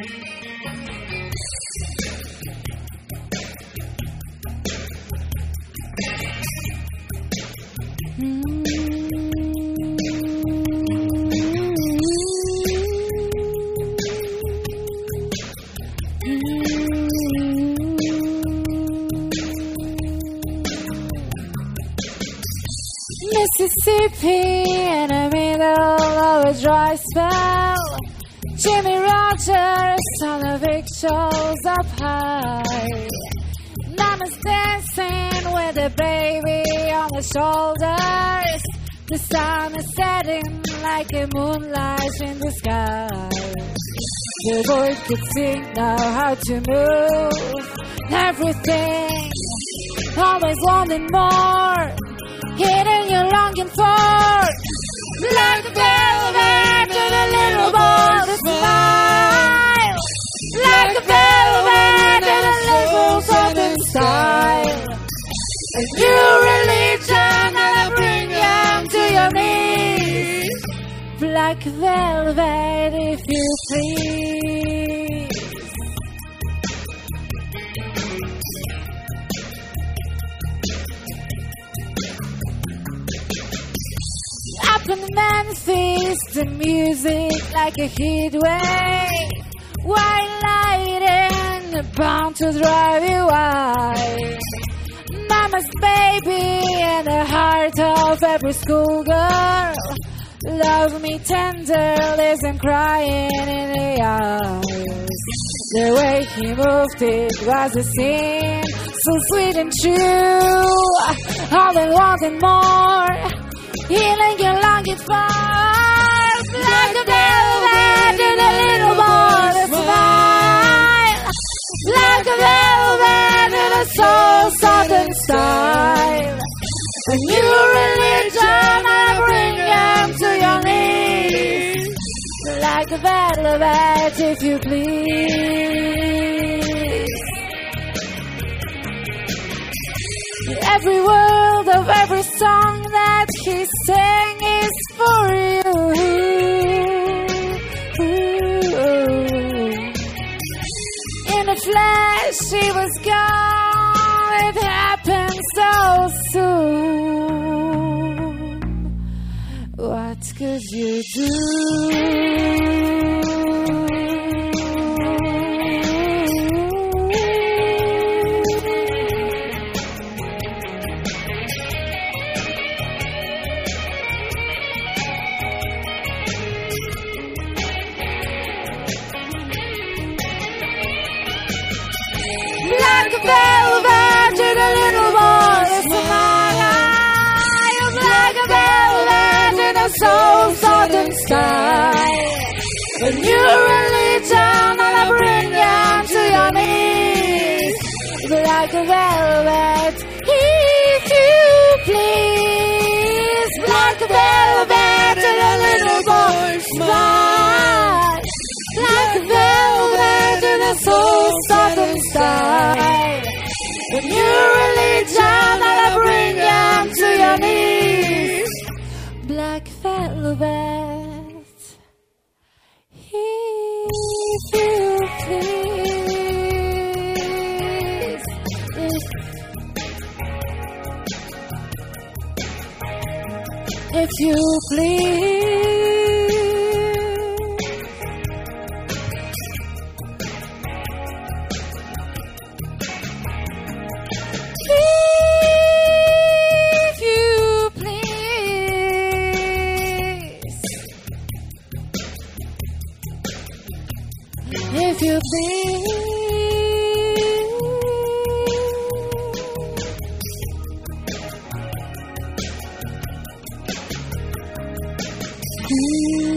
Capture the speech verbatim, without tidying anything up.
Mississippi in the middle of a dry spell. Jimmy Rogers on the victuals up high. Mama's dancing with the baby on the shoulders. The sun is setting like a moonlight in the sky. The boy could sing, know how to move everything, always wanting more. Hitting you longing for, like a velvet to the little boy to smile, like a velvet to the little southern style. A new religion that'll bring you to your knees, black velvet if you please. Up in Memphis, the music like a heat wave, white lighting, bound to drive you wild. Mama's baby in the heart of every schoolgirl. Love me tender, listen crying in the eyes. The way he moved it was a sin, so sweet and true. All and wanting more. Healing your longing for, like a velvet in a little boy to smile, like a velvet in a soul southern style. A new religion that'll bring you to your knees, like a velvet if you please. Every word of every song that he sang is for you. In a flash he was gone, it happened so soon. What could you do? Like a velvet in a little boy smile, like a velvet in a soul southern style. A new religion that'll bring you to your knees, like a velvet if you please. Like a velvet in a little boy smile, like a velvet in a soul southern style. A new religion that'll bring you to your knees, black velvet if you please. If you please. If you please. Mm.